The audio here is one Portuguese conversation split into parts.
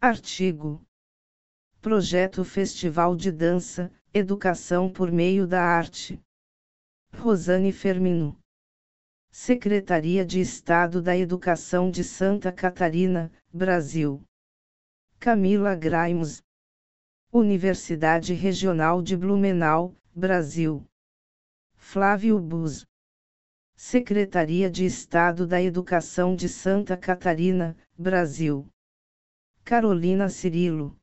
Artigo. Projeto Festival de Dança, Educação por meio da Arte. Rosane Fermino. Secretaria de Estado da Educação de Santa Catarina, Brasil. Camila Graimes. Universidade Regional de Blumenau, Brasil. Flávio Buz. Secretaria de Estado da Educação de Santa Catarina, Brasil. Carolina Cirilo.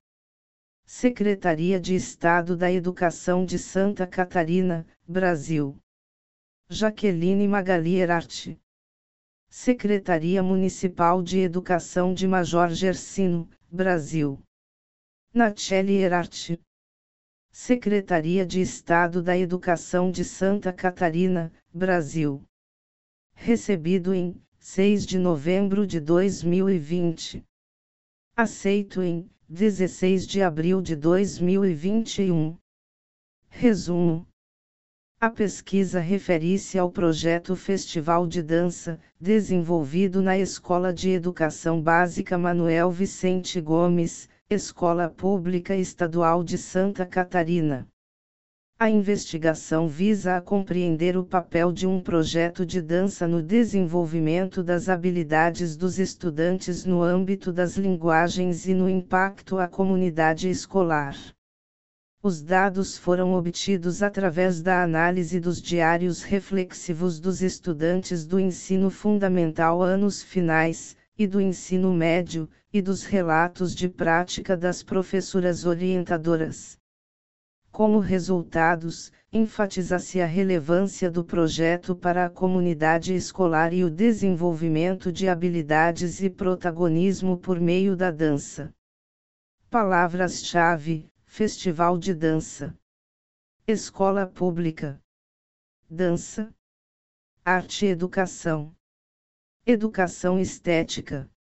Secretaria de Estado da Educação de Santa Catarina, Brasil. Jaqueline Magali Herarte. Secretaria Municipal de Educação de Major Gersino, Brasil. Nacheli Herarte. Secretaria de Estado da Educação de Santa Catarina, Brasil. Recebido em 6 de novembro de 2020. Aceito em 16 de abril de 2021. Resumo. A pesquisa refere-se ao projeto Festival de Dança, desenvolvido na Escola de Educação Básica Manuel Vicente Gomes, Escola Pública Estadual de Santa Catarina. A investigação visa a compreender o papel de um projeto de dança no desenvolvimento das habilidades dos estudantes no âmbito das linguagens e no impacto à comunidade escolar. Os dados foram obtidos através da análise dos diários reflexivos dos estudantes do ensino fundamental anos finais, e do ensino médio, e dos relatos de prática das professoras orientadoras. Como resultados, enfatiza-se a relevância do projeto para a comunidade escolar e o desenvolvimento de habilidades e protagonismo por meio da dança. Palavras-chave: Festival de Dança, Escola Pública, Dança, Arte e Educação, Educação Estética,